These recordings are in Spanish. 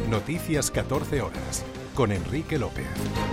Noticias 14 horas, con Enrique López.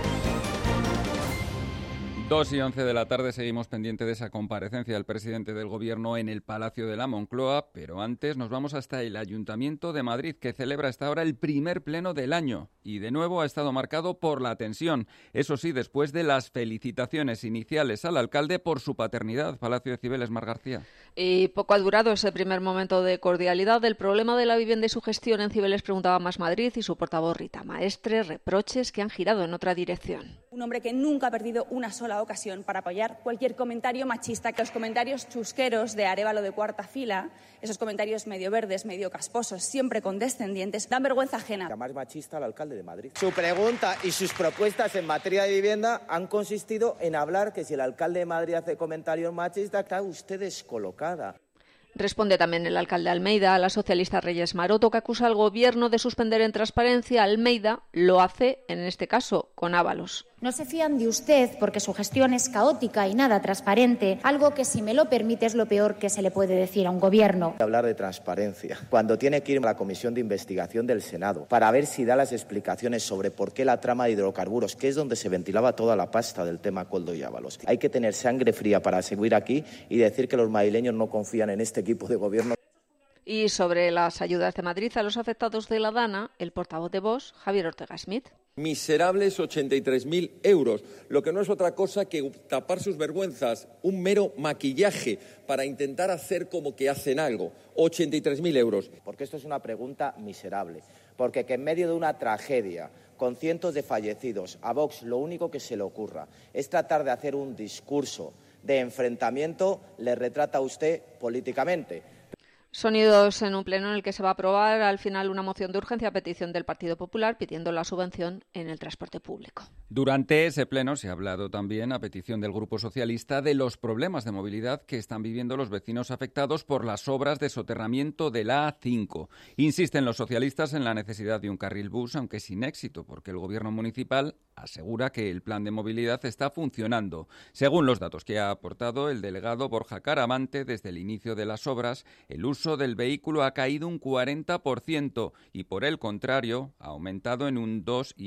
2:11 de la tarde, seguimos pendiente de esa comparecencia del presidente del Gobierno en el Palacio de la Moncloa, pero antes nos vamos hasta el Ayuntamiento de Madrid, que celebra hasta ahora el primer pleno del año y de nuevo ha estado marcado por la tensión. Eso sí, después de las felicitaciones iniciales al alcalde por su paternidad. Palacio de Cibeles, Mar García. Y poco ha durado ese primer momento de cordialidad. Del problema de la vivienda y su gestión en Cibeles preguntaba Más Madrid y su portavoz Rita Maestre, reproches que han girado en otra dirección. Un hombre que nunca ha perdido una sola ocasión para apoyar cualquier comentario machista, que los comentarios chusqueros de Arévalo de cuarta fila, esos comentarios medio verdes, medio casposos, siempre condescendientes, dan vergüenza ajena. Llamar machista al alcalde de Madrid. Su pregunta y sus propuestas en materia de vivienda han consistido en hablar que si el alcalde de Madrid hace comentarios machistas, está usted descolocada. Responde también el alcalde Almeida a la socialista Reyes Maroto, que acusa al gobierno de suspender en transparencia. Almeida lo hace, en este caso, con Ábalos. No se fían de usted porque su gestión es caótica y nada transparente, algo que, si me lo permite, es lo peor que se le puede decir a un gobierno. Hablar de transparencia, cuando tiene que ir a la Comisión de Investigación del Senado para ver si da las explicaciones sobre por qué la trama de hidrocarburos, que es donde se ventilaba toda la pasta del tema Koldo y Ábalos. Hay que tener sangre fría para seguir aquí y decir que los madrileños no confían en este equipo de gobierno. Y sobre las ayudas de Madrid a los afectados de la Dana, el portavoz de Vox, Javier Ortega Smith. Miserables 83.000 euros, lo que no es otra cosa que tapar sus vergüenzas, un mero maquillaje para intentar hacer como que hacen algo. 83.000 euros. Porque esto es una pregunta miserable, porque que en medio de una tragedia, con cientos de fallecidos, a Vox lo único que se le ocurra es tratar de hacer un discurso de enfrentamiento, le retrata a usted políticamente. Sonidos en un pleno en el que se va a aprobar al final una moción de urgencia a petición del Partido Popular pidiendo la subvención en el transporte público. Durante ese pleno se ha hablado también, a petición del Grupo Socialista, de los problemas de movilidad que están viviendo los vecinos afectados por las obras de soterramiento de la A5. Insisten los socialistas en la necesidad de un carril bus, aunque sin éxito, porque el Gobierno municipal asegura que el plan de movilidad está funcionando. Según los datos que ha aportado el delegado Borja Caramante, desde el inicio de las obras, el uso del vehículo ha caído un 40% y, por el contrario, ha aumentado en un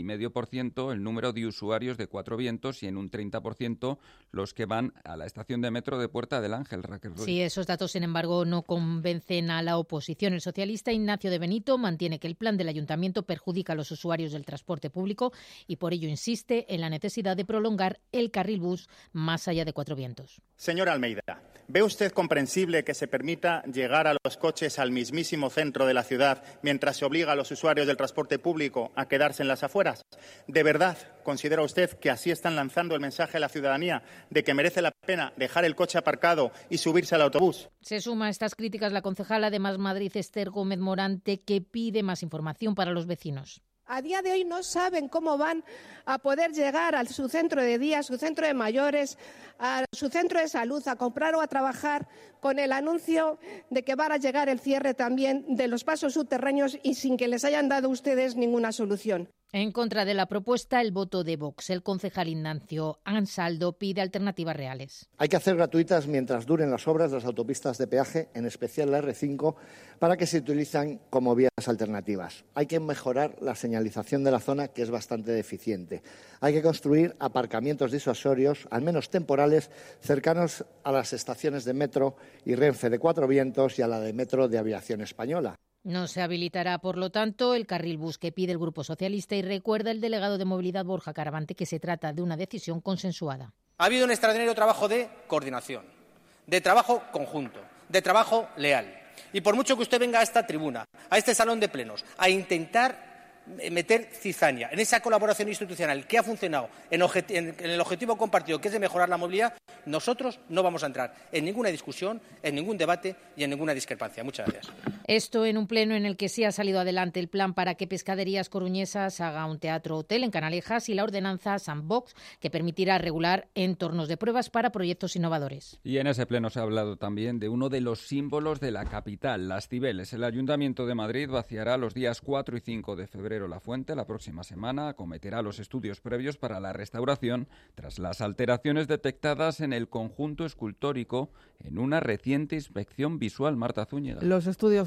2,5% el número de usuarios de Cuatro Vientos y en un 30% los que van a la estación de metro de Puerta del Ángel. Raquel Ruiz. Sí, esos datos, sin embargo, no convencen a la oposición. El socialista Ignacio de Benito mantiene que el plan del ayuntamiento perjudica a los usuarios del transporte público y por ello insiste en la necesidad de prolongar el carril bus más allá de Cuatro Vientos. Señor Almeida, ¿ve usted comprensible que se permita llegar a los coches al mismísimo centro de la ciudad mientras se obliga a los usuarios del transporte público a quedarse en las afueras? ¿De verdad considera usted que así están lanzando el mensaje a la ciudadanía de que merece la pena dejar el coche aparcado y subirse al autobús? Se suma a estas críticas la concejala de Más Madrid, Esther Gómez Morante, que pide más información para los vecinos. A día de hoy no saben cómo van a poder llegar a su centro de día, a su centro de mayores, a su centro de salud, a comprar o a trabajar, con el anuncio de que va a llegar el cierre también de los pasos subterráneos y sin que les hayan dado ustedes ninguna solución. En contra de la propuesta, el voto de Vox. El concejal Ignacio Ansaldo pide alternativas reales. Hay que hacer gratuitas mientras duren las obras de las autopistas de peaje, en especial la R5, para que se utilicen como vías alternativas. Hay que mejorar la señalización de la zona, que es bastante deficiente. Hay que construir aparcamientos disuasorios, al menos temporales, cercanos a las estaciones de metro y Renfe de Cuatro Vientos y a la de metro de Aviación Española. No se habilitará, por lo tanto, el carril bus que pide el Grupo Socialista y recuerda el delegado de Movilidad Borja Caramante que se trata de una decisión consensuada. Ha habido un extraordinario trabajo de coordinación, de trabajo conjunto, de trabajo leal. Y por mucho que usted venga a esta tribuna, a este salón de plenos, a intentar meter cizaña en esa colaboración institucional que ha funcionado en el objetivo compartido, que es de mejorar la movilidad, nosotros no vamos a entrar en ninguna discusión, en ningún debate y en ninguna discrepancia. Muchas gracias. Esto en un pleno en el que sí ha salido adelante el plan para que Pescaderías Coruñesas haga un teatro-hotel en Canalejas y la ordenanza Sandbox, que permitirá regular entornos de pruebas para proyectos innovadores. Y en ese pleno se ha hablado también de uno de los símbolos de la capital, las Cibeles. El Ayuntamiento de Madrid vaciará los días 4 y 5 de febrero la fuente. La próxima semana acometerá los estudios previos para la restauración tras las alteraciones detectadas en el conjunto escultórico en una reciente inspección visual. Marta Zúñiga. Los estudios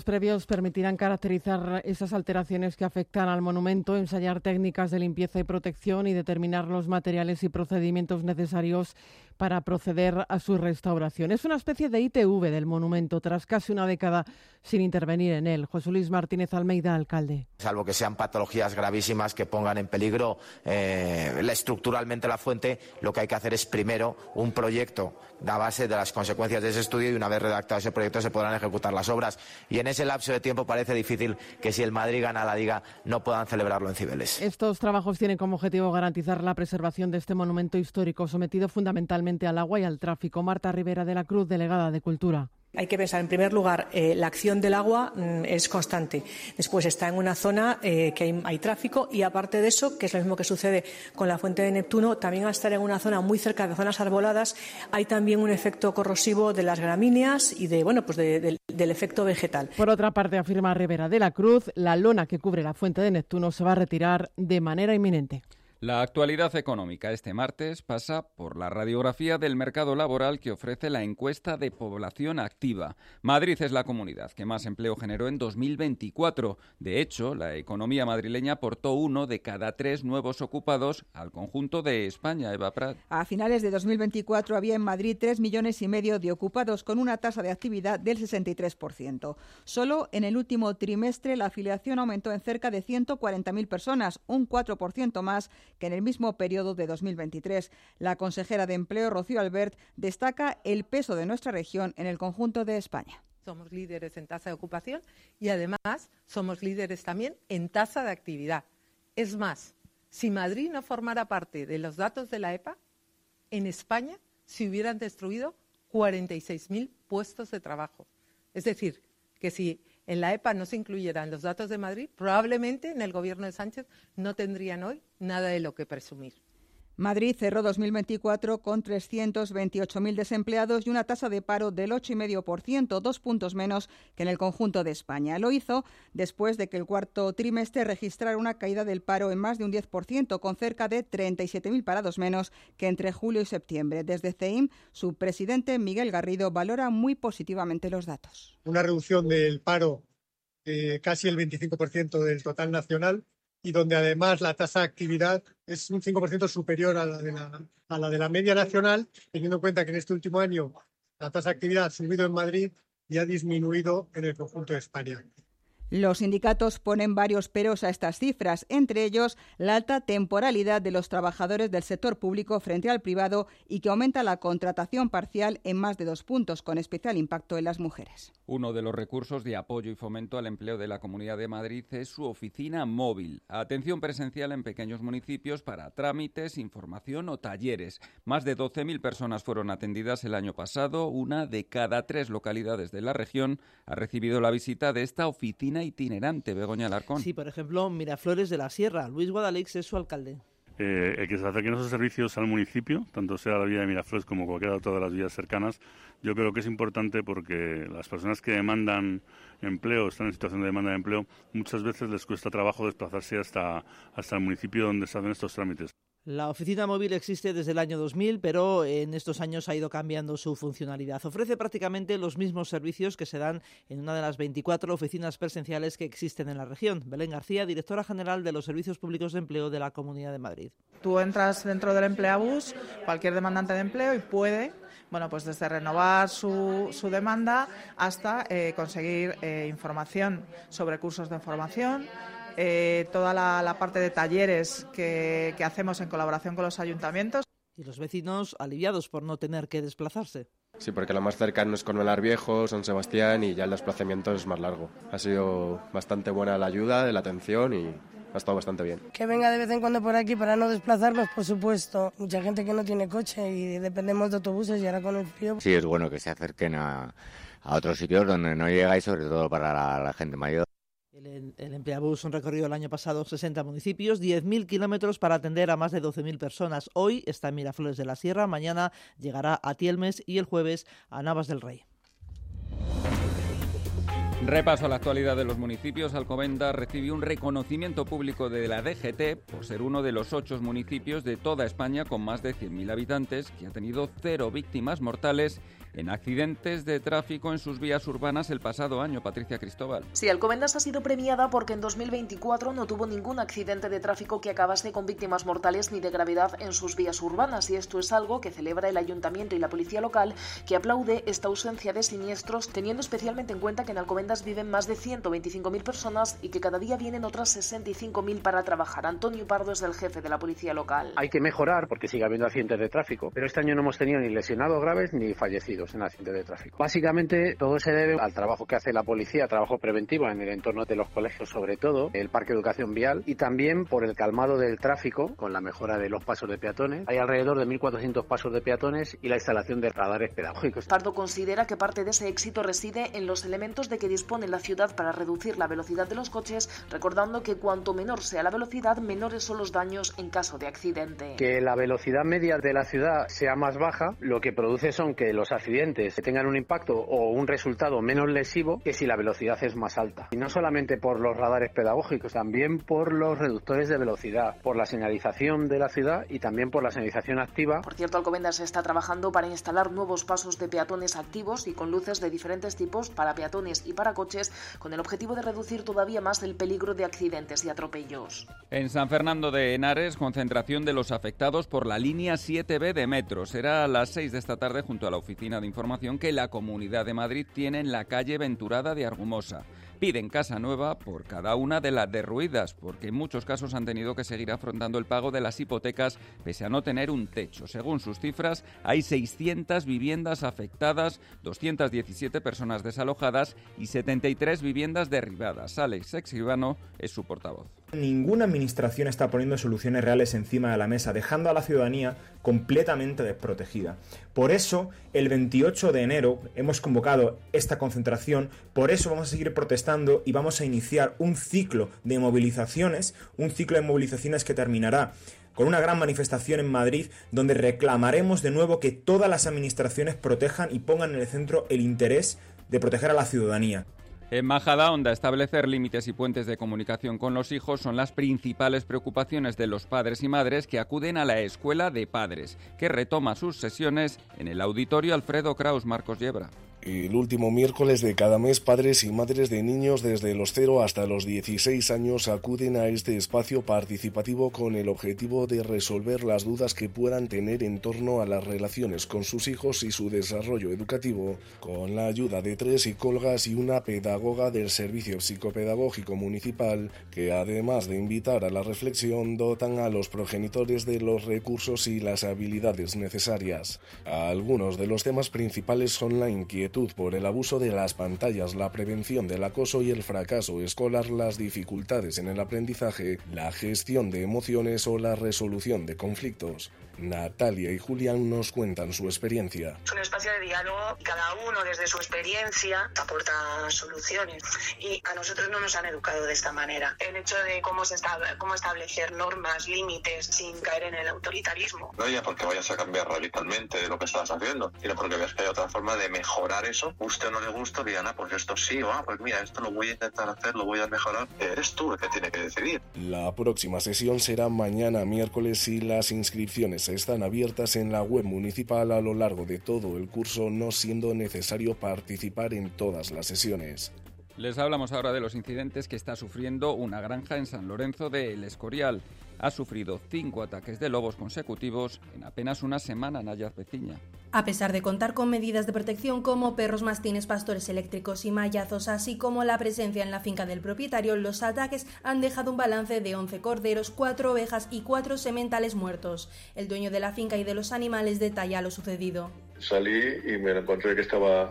previos permitirán caracterizar esas alteraciones que afectan al monumento, ensayar técnicas de limpieza y protección y determinar los materiales y procedimientos necesarios para proceder a su restauración. Es una especie de ITV del monumento, tras casi una década sin intervenir en él. José Luis Martínez Almeida, alcalde. Salvo que sean patologías gravísimas que pongan en peligro estructuralmente la fuente, lo que hay que hacer es primero un proyecto a base de las consecuencias de ese estudio, y una vez redactado ese proyecto se podrán ejecutar las obras. Y en ese lapso de tiempo parece difícil que, si el Madrid gana la Liga, no puedan celebrarlo en Cibeles. Estos trabajos tienen como objetivo garantizar la preservación de este monumento histórico, sometido fundamentalmente al agua y al tráfico. Marta Rivera de la Cruz, delegada de Cultura. Hay que pensar, en primer lugar, la acción del agua es constante. Después está en una zona que hay tráfico, y aparte de eso, que es lo mismo que sucede con la fuente de Neptuno, también al estar en una zona muy cerca de zonas arboladas, hay también un efecto corrosivo de las gramíneas y del efecto vegetal. Por otra parte, afirma Rivera de la Cruz, la lona que cubre la fuente de Neptuno se va a retirar de manera inminente. La actualidad económica este martes pasa por la radiografía del mercado laboral que ofrece la encuesta de población activa. Madrid es la comunidad que más empleo generó en 2024. De hecho, la economía madrileña aportó 1 de cada 3 nuevos ocupados al conjunto de España. Eva Prat. A finales de 2024 había en Madrid 3,5 millones de ocupados, con una tasa de actividad del 63%. Solo en el último trimestre la afiliación aumentó en cerca de 140.000 personas, un 4% más que en el mismo periodo de 2023. La consejera de Empleo, Rocío Albert, destaca el peso de nuestra región en el conjunto de España. Somos líderes en tasa de ocupación y además somos líderes también en tasa de actividad. Es más, si Madrid no formara parte de los datos de la EPA, en España se hubieran destruido 46.000 puestos de trabajo. Es decir, que si en la EPA no se incluyeran los datos de Madrid, probablemente en el gobierno de Sánchez no tendrían hoy nada de lo que presumir. Madrid cerró 2024 con 328.000 desempleados y una tasa de paro del 8,5%, 2 puntos menos que en el conjunto de España. Lo hizo después de que el cuarto trimestre registrara una caída del paro en más de un 10%, con cerca de 37.000 parados menos que entre julio y septiembre. Desde CEIM, su presidente Miguel Garrido valora muy positivamente los datos. Una reducción del paro casi el 25% del total nacional, y donde además la tasa de actividad es un 5% superior a la de la media nacional, teniendo en cuenta que en este último año la tasa de actividad ha subido en Madrid y ha disminuido en el conjunto de España. Los sindicatos ponen varios peros a estas cifras, entre ellos la alta temporalidad de los trabajadores del sector público frente al privado, y que aumenta la contratación parcial en más de 2 puntos, con especial impacto en las mujeres. Uno de los recursos de apoyo y fomento al empleo de la Comunidad de Madrid es su oficina móvil. Atención presencial en pequeños municipios para trámites, información o talleres. Más de 12.000 personas fueron atendidas el año pasado. 1 de cada 3 localidades de la región ha recibido la visita de esta oficina itinerante. Begoña Alarcón. Sí, por ejemplo, Miraflores de la Sierra. Luis Guadalix es su alcalde. El que se acerquen esos servicios al municipio, tanto sea la vía de Miraflores como cualquiera otra de las vías cercanas, yo creo que es importante, porque las personas que demandan empleo, están en situación de demanda de empleo, muchas veces les cuesta trabajo desplazarse hasta el municipio donde se hacen estos trámites. La oficina móvil existe desde el año 2000, pero en estos años ha ido cambiando su funcionalidad. Ofrece prácticamente los mismos servicios que se dan en una de las 24 oficinas presenciales que existen en la región. Belén García, directora general de los Servicios Públicos de Empleo de la Comunidad de Madrid. Tú entras dentro del Empleabús, cualquier demandante de empleo, y puede, pues desde renovar su demanda hasta conseguir información sobre cursos de formación, toda la parte de talleres que hacemos en colaboración con los ayuntamientos. Y los vecinos aliviados por no tener que desplazarse. Sí, porque lo más cercano es Cornalar Viejo, San Sebastián, y ya el desplazamiento es más largo. Ha sido bastante buena la ayuda, la atención, y ha estado bastante bien. Que venga de vez en cuando por aquí para no desplazarnos, por supuesto. Mucha gente que no tiene coche y dependemos de autobuses, y ahora con el frío. Sí, es bueno que se acerquen a otros sitios donde no llegáis, sobre todo para la gente mayor. El Empleabús ha recorrido el año pasado 60 municipios, 10.000 kilómetros para atender a más de 12.000 personas. Hoy está en Miraflores de la Sierra, mañana llegará a Tielmes y el jueves a Navas del Rey. Repaso a la actualidad de los municipios. Alcobendas recibió un reconocimiento público de la DGT por ser uno de los 8 municipios de toda España con más de 100.000 habitantes que ha tenido 0 víctimas mortales en accidentes de tráfico en sus vías urbanas el pasado año. Patricia Cristóbal. Sí, Alcobendas ha sido premiada porque en 2024 no tuvo ningún accidente de tráfico que acabase con víctimas mortales ni de gravedad en sus vías urbanas, y esto es algo que celebra el Ayuntamiento y la Policía Local, que aplaude esta ausencia de siniestros, teniendo especialmente en cuenta que en Alcobendas viven más de 125.000 personas y que cada día vienen otras 65.000 para trabajar. Antonio Pardo es el jefe de la Policía Local. Hay que mejorar porque sigue habiendo accidentes de tráfico, pero este año no hemos tenido ni lesionados graves ni fallecidos en accidentes de tráfico. Básicamente todo se debe al trabajo que hace la policía, trabajo preventivo en el entorno de los colegios, sobre todo el Parque de Educación Vial, y también por el calmado del tráfico con la mejora de los pasos de peatones. Hay alrededor de 1.400 pasos de peatones y la instalación de radares pedagógicos. Pardo considera que parte de ese éxito reside en los elementos de que dispone la ciudad para reducir la velocidad de los coches, recordando que cuanto menor sea la velocidad, menores son los daños en caso de accidente. Que la velocidad media de la ciudad sea más baja, lo que produce son que los accidentes tengan un impacto o un resultado menos lesivo que si la velocidad es más alta. Y no solamente por los radares pedagógicos, también por los reductores de velocidad, por la señalización de la ciudad y también por la señalización activa. Por cierto, Alcobendas está trabajando para instalar nuevos pasos de peatones activos y con luces de diferentes tipos para peatones y para coches, con el objetivo de reducir todavía más el peligro de accidentes y atropellos. En San Fernando de Henares, concentración de los afectados por la línea 7B de metro. Será a las 6 de esta tarde junto a la oficina de información que la Comunidad de Madrid tiene en la calle Venturada de Argumosa. Piden casa nueva por cada una de las derruidas, porque en muchos casos han tenido que seguir afrontando el pago de las hipotecas pese a no tener un techo. Según sus cifras, hay 600 viviendas afectadas, 217 personas desalojadas y 73 viviendas derribadas. Alex Escribano es su portavoz. Ninguna administración está poniendo soluciones reales encima de la mesa, dejando a la ciudadanía completamente desprotegida. Por eso, el 28 de enero hemos convocado esta concentración, por eso vamos a seguir protestando y vamos a iniciar un ciclo de movilizaciones que terminará con una gran manifestación en Madrid, donde reclamaremos de nuevo que todas las administraciones protejan y pongan en el centro el interés de proteger a la ciudadanía. En Majadahonda, establecer límites y puentes de comunicación con los hijos son las principales preocupaciones de los padres y madres que acuden a la Escuela de Padres, que retoma sus sesiones en el Auditorio Alfredo Kraus. Marcos Yebra. El último miércoles de cada mes, padres y madres de niños desde los 0 hasta los 16 años acuden a este espacio participativo con el objetivo de resolver las dudas que puedan tener en torno a las relaciones con sus hijos y su desarrollo educativo, con la ayuda de 3 psicólogas y una pedagoga del Servicio Psicopedagógico Municipal, que además de invitar a la reflexión, dotan a los progenitores de los recursos y las habilidades necesarias. Algunos de los temas principales son la inquietud por el abuso de las pantallas, la prevención del acoso y el fracaso escolar, las dificultades en el aprendizaje, la gestión de emociones o la resolución de conflictos. Natalia y Julián nos cuentan su experiencia. Es un espacio de diálogo y cada uno desde su experiencia aporta soluciones, y a nosotros no nos han educado de esta manera. El hecho de cómo establecer normas, límites sin caer en el autoritarismo. No ya porque vayas a cambiar radicalmente de lo que estás haciendo, sino porque ves que hay otra forma de mejorar eso. Guste o no le guste, digan, pues esto sí, pues mira, esto lo voy a intentar hacer, lo voy a mejorar. Eres tú el que tiene que decidir. La próxima sesión será mañana miércoles y las inscripciones están abiertas en la web municipal a lo largo de todo el curso, no siendo necesario participar en todas las sesiones. Les hablamos ahora de los incidentes que está sufriendo una granja en San Lorenzo de El Escorial. Ha sufrido 5 ataques de lobos consecutivos en apenas una semana, Nayaz Beciña. A pesar de contar con medidas de protección como perros mastines, pastores eléctricos y mallazos, así como la presencia en la finca del propietario, los ataques han dejado un balance de 11 corderos, 4 ovejas y 4 sementales muertos. El dueño de la finca y de los animales detalla lo sucedido. Salí y me encontré que estaba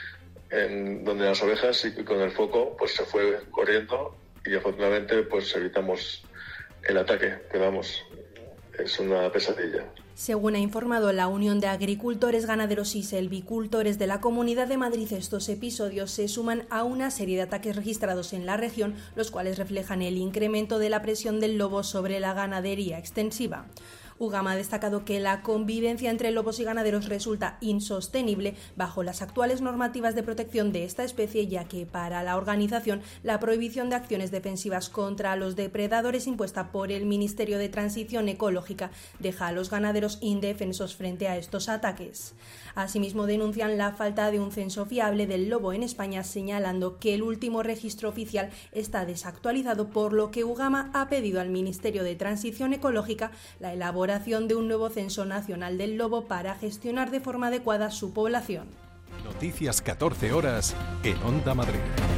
en donde las ovejas, y con el foco pues se fue corriendo y afortunadamente pues evitamos el ataque, que vamos, es una pesadilla. Según ha informado la Unión de Agricultores, Ganaderos y Selvicultores de la Comunidad de Madrid, estos episodios se suman a una serie de ataques registrados en la región, los cuales reflejan el incremento de la presión del lobo sobre la ganadería extensiva. UGAMA ha destacado que la convivencia entre lobos y ganaderos resulta insostenible bajo las actuales normativas de protección de esta especie, ya que para la organización la prohibición de acciones defensivas contra los depredadores impuesta por el Ministerio de Transición Ecológica deja a los ganaderos indefensos frente a estos ataques. Asimismo, denuncian la falta de un censo fiable del lobo en España, señalando que el último registro oficial está desactualizado, por lo que UGAMA ha pedido al Ministerio de Transición Ecológica la elaboración de un nuevo censo nacional del lobo para gestionar de forma adecuada su población. Noticias 14 horas en Onda Madrid.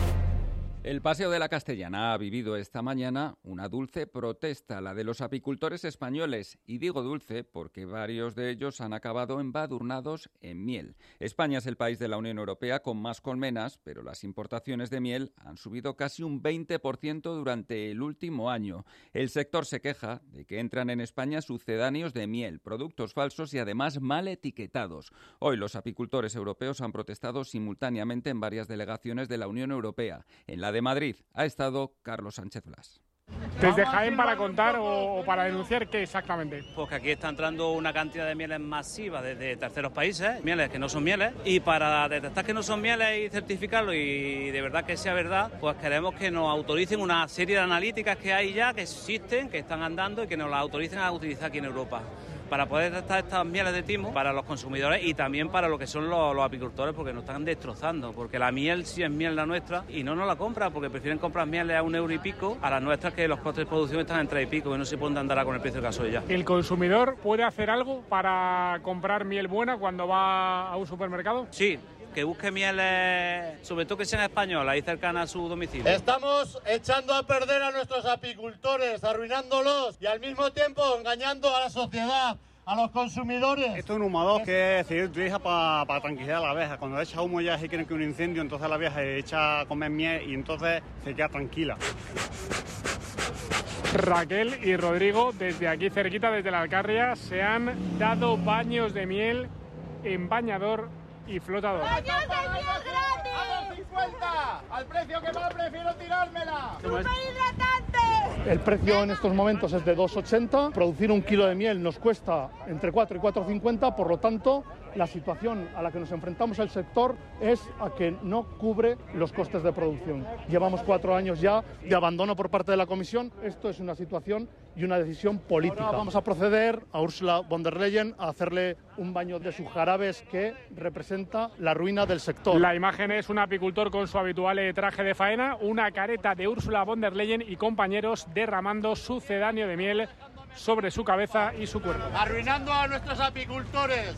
El Paseo de la Castellana ha vivido esta mañana una dulce protesta, la de los apicultores españoles. Y digo dulce porque varios de ellos han acabado embadurnados en miel. España es el país de la Unión Europea con más colmenas, pero las importaciones de miel han subido casi un 20% durante el último año. El sector se queja de que entran en España sucedáneos de miel, productos falsos y además mal etiquetados. Hoy los apicultores europeos han protestado simultáneamente en varias delegaciones de la Unión Europea. En la de Madrid ha estado Carlos Sánchez Blas. ¿Desde Jaén para contar o para denunciar qué exactamente? Pues que aquí está entrando una cantidad de mieles masivas desde terceros países, mieles que no son mieles, y para detectar que no son mieles y certificarlo y de verdad que sea verdad, pues queremos que nos autoricen una serie de analíticas que hay ya, que existen, que están andando y que nos las autoricen a utilizar aquí en Europa, para poder detectar estas mieles de timo para los consumidores y también para lo que son los apicultores, porque nos están destrozando, porque la miel sí es miel la nuestra y no nos la compran porque prefieren comprar mieles a €1 y pico a las nuestras, que los costes de producción están en 3 y pico y no se pueden andar con el precio del gasoil ya. ¿El consumidor puede hacer algo para comprar miel buena cuando va a un supermercado? Sí, que busque mieles, sobre todo que sean españolas y cercanas a su domicilio. Estamos echando a perder a nuestros apicultores, arruinándolos y al mismo tiempo engañando a la sociedad, a los consumidores. Esto es un humador que se utiliza para tranquilizar a la abeja. Cuando echa humo ya se quieren que un incendio, entonces la abeja echa a comer miel y entonces se queda tranquila. Raquel y Rodrigo, desde aquí cerquita, desde la Alcarria, se han dado baños de miel en bañador y flotador. ¡Baños de miel gratis! ¡A 2,50! ¡Al precio que va, prefiero tirármela! ¡Súper hidratante! El precio en estos momentos es de 2,80. Producir 1 kilo de miel nos cuesta entre 4 y 4,50. Por lo tanto, la situación a la que nos enfrentamos el sector es a que no cubre los costes de producción. Llevamos 4 años ya de abandono por parte de la Comisión. Esto es una situación y una decisión política. Ahora vamos a proceder a Ursula von der Leyen a hacerle un baño de sus jarabes que representa la ruina del sector. La imagen es un apicultor con su habitual traje de faena, una careta de Ursula von der Leyen y compañeros derramando sucedáneo de miel sobre su cabeza y su cuerpo. Arruinando a nuestros apicultores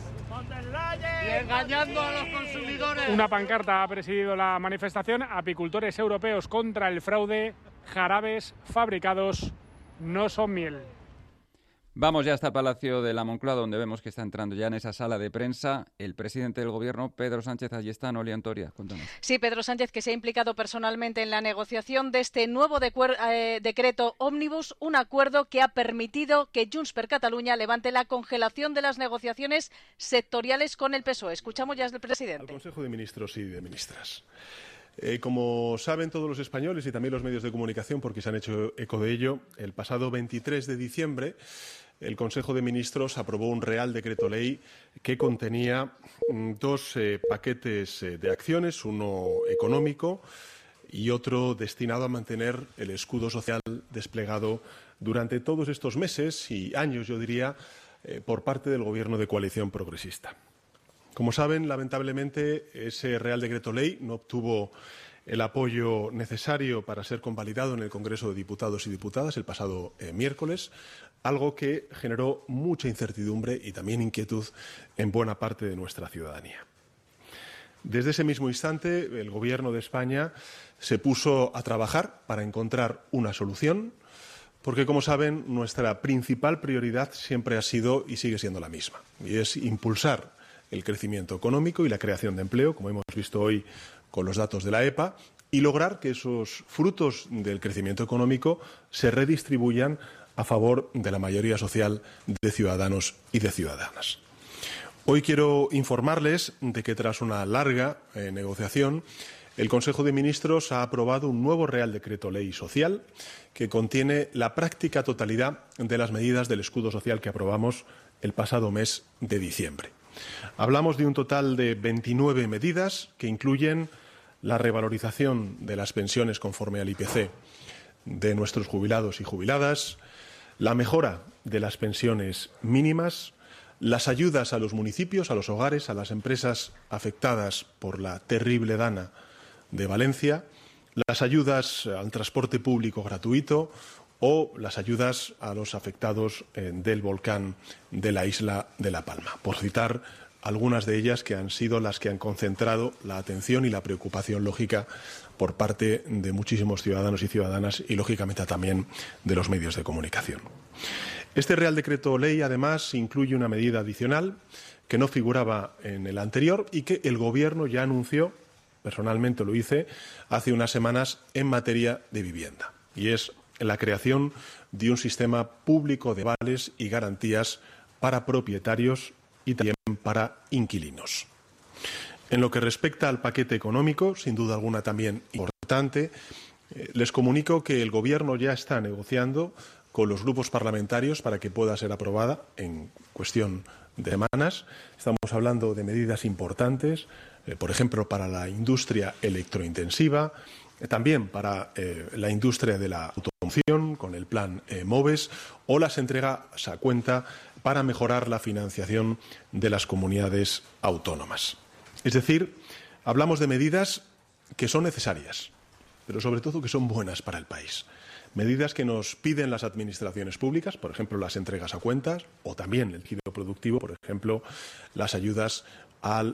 y engañando a los consumidores. Una pancarta ha presidido la manifestación. Apicultores europeos contra el fraude. Jarabes fabricados no son miel. Vamos ya hasta el Palacio de la Moncloa, donde vemos que está entrando ya en esa sala de prensa el presidente del Gobierno, Pedro Sánchez. Allí está Noelia Antoria. Cuéntanos. Sí, Pedro Sánchez, que se ha implicado personalmente en la negociación de este nuevo decreto ómnibus, un acuerdo que ha permitido que Junts per Catalunya levante la congelación de las negociaciones sectoriales con el PSOE. Escuchamos ya al presidente. Al Consejo de Ministros y de Ministras. Como saben todos los españoles y también los medios de comunicación, porque se han hecho eco de ello, el pasado 23 de diciembre el Consejo de Ministros aprobó un Real Decreto Ley que contenía 2 paquetes de acciones, uno económico y otro destinado a mantener el escudo social desplegado durante todos estos meses y años, yo diría, por parte del Gobierno de coalición progresista. Como saben, lamentablemente, ese Real Decreto Ley no obtuvo el apoyo necesario para ser convalidado en el Congreso de Diputados y Diputadas el pasado miércoles, algo que generó mucha incertidumbre y también inquietud en buena parte de nuestra ciudadanía. Desde ese mismo instante, el Gobierno de España se puso a trabajar para encontrar una solución, porque, como saben, nuestra principal prioridad siempre ha sido y sigue siendo la misma, y es impulsar el crecimiento económico y la creación de empleo, como hemos visto hoy con los datos de la EPA, y lograr que esos frutos del crecimiento económico se redistribuyan a favor de la mayoría social de ciudadanos y de ciudadanas. Hoy quiero informarles de que tras una larga negociación el Consejo de Ministros ha aprobado un nuevo Real Decreto Ley Social que contiene la práctica totalidad de las medidas del escudo social que aprobamos el pasado mes de diciembre. Hablamos de un total de 29 medidas que incluyen la revalorización de las pensiones conforme al IPC de nuestros jubilados y jubiladas, la mejora de las pensiones mínimas, las ayudas a los municipios, a los hogares, a las empresas afectadas por la terrible dana de Valencia, las ayudas al transporte público gratuito o las ayudas a los afectados del volcán de la isla de La Palma, por citar algunas de ellas que han sido las que han concentrado la atención y la preocupación lógica por parte de muchísimos ciudadanos y ciudadanas y, lógicamente, también de los medios de comunicación. Este Real Decreto Ley, además, incluye una medida adicional que no figuraba en el anterior y que el Gobierno ya anunció, personalmente lo hice, hace unas semanas en materia de vivienda, y es la creación de un sistema público de avales y garantías para propietarios y también para inquilinos. En lo que respecta al paquete económico, sin duda alguna también importante, les comunico que el Gobierno ya está negociando con los grupos parlamentarios para que pueda ser aprobada en cuestión de semanas. Estamos hablando de medidas importantes, por ejemplo, para la industria electrointensiva, también para la industria de la automoción, con el plan MOVES, o las entregas a cuenta para mejorar la financiación de las comunidades autónomas. Es decir, hablamos de medidas que son necesarias, pero sobre todo que son buenas para el país. Medidas que nos piden las administraciones públicas, por ejemplo, las entregas a cuentas, o también el giro productivo, por ejemplo, las ayudas al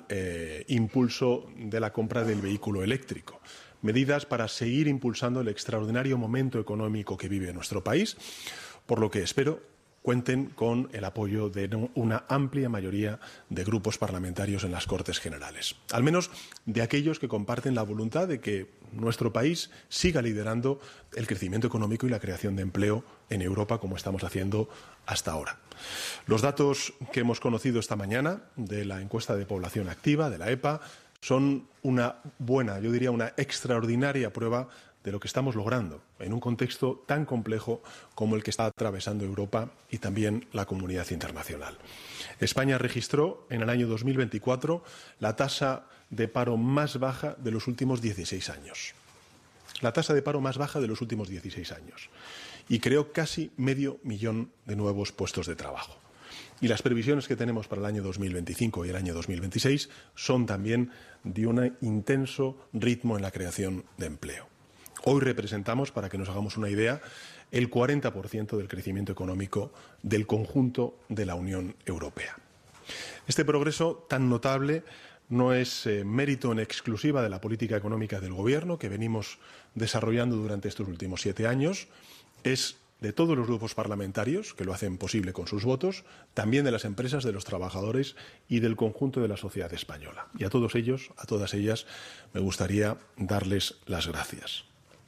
impulso de la compra del vehículo eléctrico. Medidas para seguir impulsando el extraordinario momento económico que vive nuestro país, por lo que espero cuenten con el apoyo de una amplia mayoría de grupos parlamentarios en las Cortes Generales, al menos de aquellos que comparten la voluntad de que nuestro país siga liderando el crecimiento económico y la creación de empleo en Europa, como estamos haciendo hasta ahora. Los datos que hemos conocido esta mañana de la encuesta de población activa, de la EPA, son una buena, yo diría una extraordinaria prueba de lo que estamos logrando en un contexto tan complejo como el que está atravesando Europa y también la comunidad internacional. España registró en el año 2024 la tasa de paro más baja de los últimos 16 años. La tasa de paro más baja de los últimos 16 años. Y creó casi 500.000 de nuevos puestos de trabajo. Y las previsiones que tenemos para el año 2025 y el año 2026 son también de un intenso ritmo en la creación de empleo. Hoy representamos, para que nos hagamos una idea, el 40% del crecimiento económico del conjunto de la Unión Europea. Este progreso tan notable no es mérito en exclusiva de la política económica del Gobierno que venimos desarrollando durante estos últimos 7 años, es de todos los grupos parlamentarios que lo hacen posible con sus votos, también de las empresas, de los trabajadores y del conjunto de la sociedad española. Y a todos ellos, a todas ellas, me gustaría darles las gracias.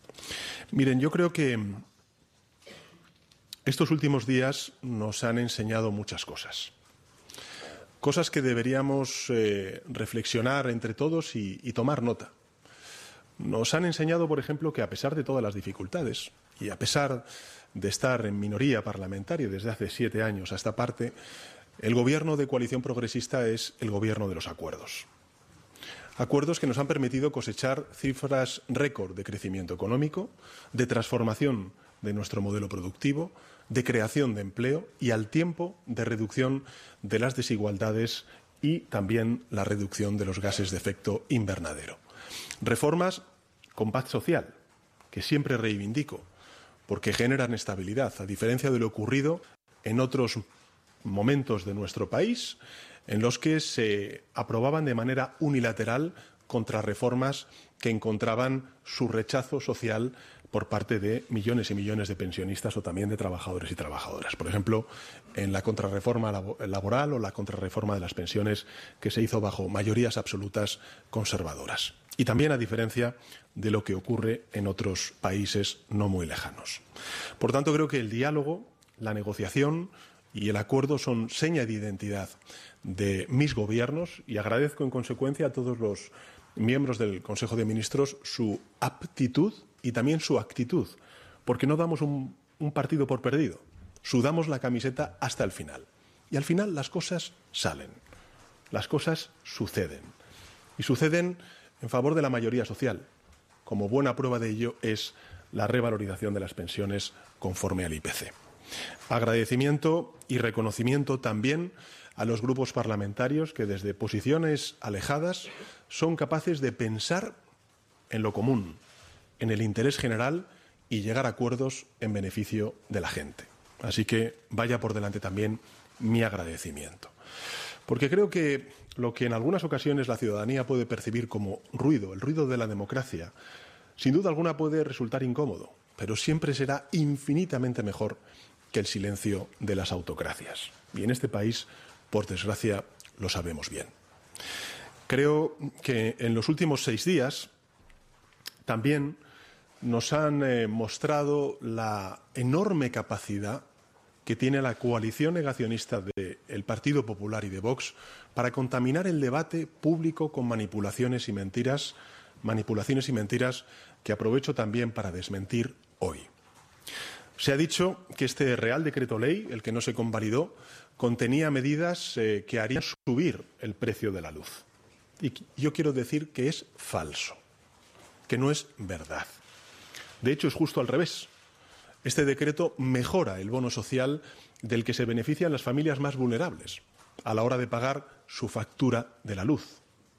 Miren, yo creo que estos últimos días nos han enseñado muchas cosas. Cosas que deberíamos reflexionar entre todos y tomar nota. Nos han enseñado, por ejemplo, que a pesar de todas las dificultades y a pesar de estar en minoría parlamentaria desde hace 7 años a esta parte, el Gobierno de coalición progresista es el Gobierno de los acuerdos. Acuerdos que nos han permitido cosechar cifras récord de crecimiento económico, de transformación de nuestro modelo productivo, de creación de empleo y al tiempo de reducción de las desigualdades y también la reducción de los gases de efecto invernadero. Reformas con paz social, que siempre reivindico, porque generan estabilidad, a diferencia de lo ocurrido en otros momentos de nuestro país, en los que se aprobaban de manera unilateral contrarreformas que encontraban su rechazo social por parte de millones y millones de pensionistas o también de trabajadores y trabajadoras. Por ejemplo, en la contrarreforma laboral o la contrarreforma de las pensiones que se hizo bajo mayorías absolutas conservadoras. Y también a diferencia de lo que ocurre en otros países no muy lejanos. Por tanto, creo que el diálogo, la negociación y el acuerdo son seña de identidad de mis gobiernos y agradezco en consecuencia a todos los miembros del Consejo de Ministros su aptitud y también su actitud, porque no damos un partido por perdido, sudamos la camiseta hasta el final. Y al final las cosas salen, las cosas suceden. Y suceden en favor de la mayoría social. Como buena prueba de ello es la revalorización de las pensiones conforme al IPC. Agradecimiento y reconocimiento también a los grupos parlamentarios que desde posiciones alejadas son capaces de pensar en lo común, en el interés general y llegar a acuerdos en beneficio de la gente. Así que vaya por delante también mi agradecimiento. Porque creo que lo que en algunas ocasiones la ciudadanía puede percibir como ruido, el ruido de la democracia, sin duda alguna puede resultar incómodo, pero siempre será infinitamente mejor que el silencio de las autocracias. Y en este país, por desgracia, lo sabemos bien. Creo que en los últimos 6 días también nos han mostrado la enorme capacidad que tiene la coalición negacionista del Partido Popular y de Vox para contaminar el debate público con manipulaciones y mentiras que aprovecho también para desmentir hoy. Se ha dicho que este Real Decreto Ley, el que no se convalidó, contenía medidas que harían subir el precio de la luz. Y yo quiero decir que es falso, que no es verdad. De hecho, es justo al revés. Este decreto mejora el bono social del que se benefician las familias más vulnerables a la hora de pagar su factura de la luz.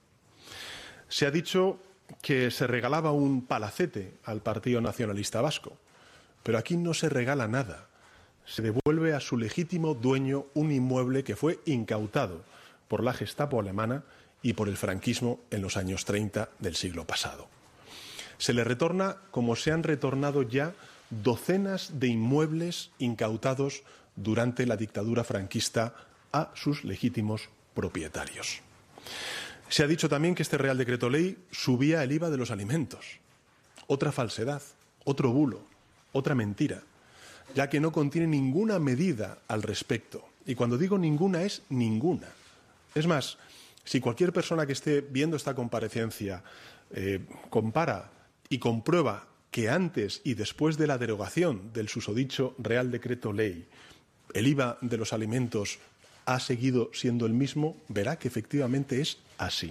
Se ha dicho que se regalaba un palacete al Partido Nacionalista Vasco, pero aquí no se regala nada. Se devuelve a su legítimo dueño un inmueble que fue incautado por la Gestapo alemana y por el franquismo en los años 30 del siglo pasado. Se le retorna como se han retornado ya docenas de inmuebles incautados durante la dictadura franquista a sus legítimos propietarios. Se ha dicho también que este Real Decreto Ley subía el IVA de los alimentos. Otra falsedad, otro bulo, otra mentira, ya que no contiene ninguna medida al respecto. Y cuando digo ninguna, es ninguna. Es más, si cualquier persona que esté viendo esta comparecencia compara y comprueba que antes y después de la derogación del susodicho Real Decreto Ley, el IVA de los alimentos ha seguido siendo el mismo, verá que efectivamente es así.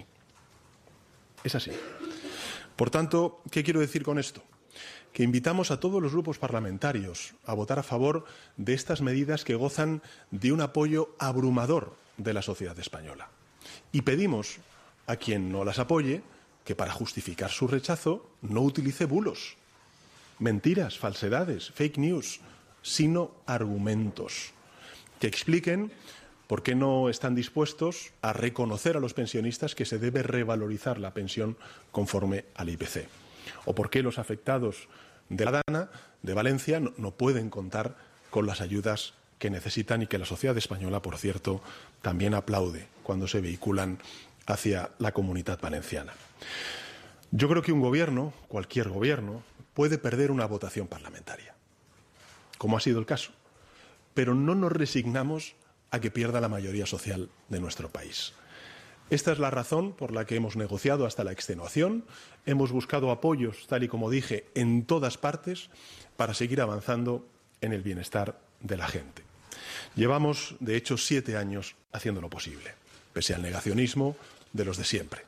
Es así. Por tanto, ¿qué quiero decir con esto? Que invitamos a todos los grupos parlamentarios a votar a favor de estas medidas que gozan de un apoyo abrumador de la sociedad española. Y pedimos a quien no las apoye que para justificar su rechazo no utilice bulos, mentiras, falsedades, fake news, sino argumentos que expliquen por qué no están dispuestos a reconocer a los pensionistas que se debe revalorizar la pensión conforme al IPC, o por qué los afectados de la Dana de Valencia no pueden contar con las ayudas que necesitan y que la sociedad española, por cierto, también aplaude cuando se vehiculan hacia la Comunitat Valenciana. Yo creo que un gobierno, cualquier gobierno, puede perder una votación parlamentaria, como ha sido el caso, pero no nos resignamos a que pierda la mayoría social de nuestro país. Esta es la razón por la que hemos negociado hasta la extenuación, hemos buscado apoyos, tal y como dije, en todas partes para seguir avanzando en el bienestar de la gente. Llevamos, de hecho, 7 años haciéndolo posible, pese al negacionismo de los de siempre.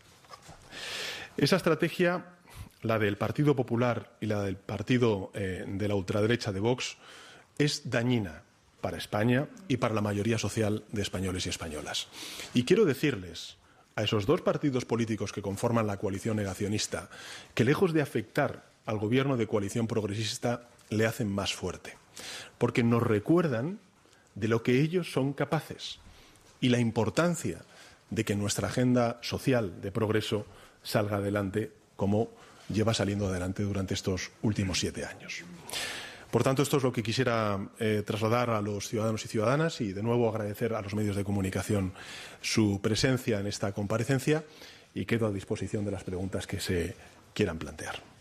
Esa estrategia, la del Partido Popular y la del partido de la ultraderecha de Vox, es dañina para España y para la mayoría social de españoles y españolas. Y quiero decirles a esos dos partidos políticos que conforman la coalición negacionista que, lejos de afectar al gobierno de coalición progresista, le hacen más fuerte, porque nos recuerdan de lo que ellos son capaces y la importancia de que nuestra agenda social de progreso salga adelante como lleva saliendo adelante durante estos últimos 7 años. Por tanto, esto es lo que quisiera trasladar a los ciudadanos y ciudadanas y, de nuevo, agradecer a los medios de comunicación su presencia en esta comparecencia y quedo a disposición de las preguntas que se quieran plantear.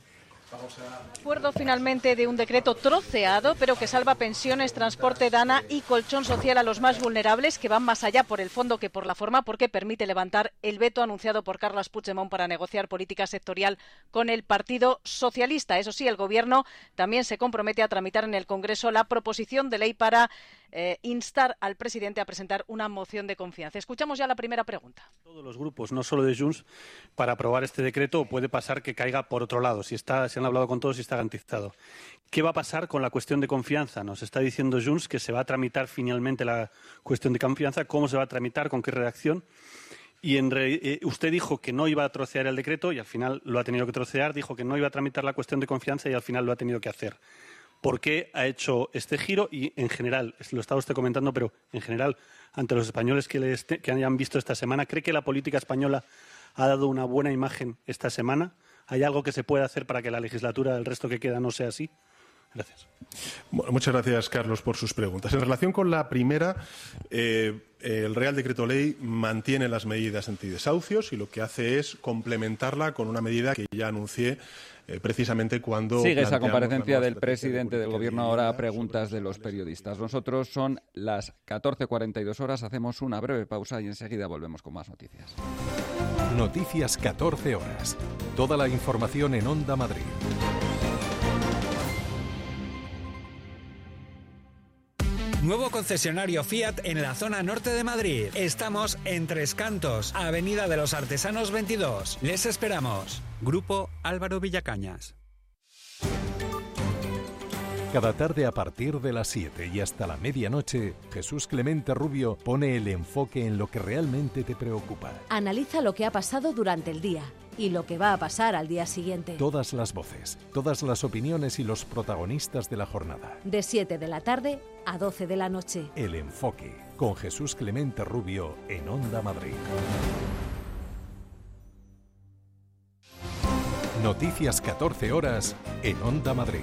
Acuerdo finalmente de un decreto troceado, pero que salva pensiones, transporte, dana y colchón social a los más vulnerables, que van más allá por el fondo que por la forma, porque permite levantar el veto anunciado por Carles Puigdemont para negociar política sectorial con el Partido Socialista. Eso sí, el Gobierno también se compromete a tramitar en el Congreso la proposición de ley para instar al presidente a presentar una moción de confianza. Escuchamos ya la primera pregunta. Todos los grupos, no solo de Junts, para aprobar este decreto, puede pasar que caiga por otro lado. Si han hablado con todos y está garantizado. ¿Qué va a pasar con la cuestión de confianza? Nos está diciendo Junts que se va a tramitar finalmente la cuestión de confianza. ¿Cómo se va a tramitar? ¿Con qué redacción? Y usted dijo que no iba a trocear el decreto y al final lo ha tenido que trocear. Dijo que no iba a tramitar la cuestión de confianza y al final lo ha tenido que hacer. ¿Por qué ha hecho este giro? Y en general, lo estaba usted comentando, pero en general, ante los españoles que hayan visto esta semana, ¿cree que la política española ha dado una buena imagen esta semana? ¿Hay algo que se puede hacer para que la legislatura del resto que queda no sea así? Gracias. Bueno, muchas gracias, Carlos, por sus preguntas. En relación con la primera, el Real Decreto Ley mantiene las medidas antidesahucios y lo que hace es complementarla con una medida que ya anuncié precisamente cuando... Sigue esa comparecencia del presidente del Gobierno ahora a preguntas de los periodistas. Nosotros son las 14:42 horas, hacemos una breve pausa y enseguida volvemos con más noticias. Noticias 14 horas. Toda la información en Onda Madrid. Nuevo concesionario Fiat en la zona norte de Madrid. Estamos en Tres Cantos, Avenida de los Artesanos 22. Les esperamos. Grupo Álvaro Villacañas. Cada tarde a partir de las 7 y hasta la medianoche, Jesús Clemente Rubio pone el enfoque en lo que realmente te preocupa. Analiza lo que ha pasado durante el día y lo que va a pasar al día siguiente. Todas las voces, todas las opiniones y los protagonistas de la jornada. De 7 de la tarde a 12 de la noche. El enfoque, con Jesús Clemente Rubio en Onda Madrid. Noticias 14 horas en Onda Madrid.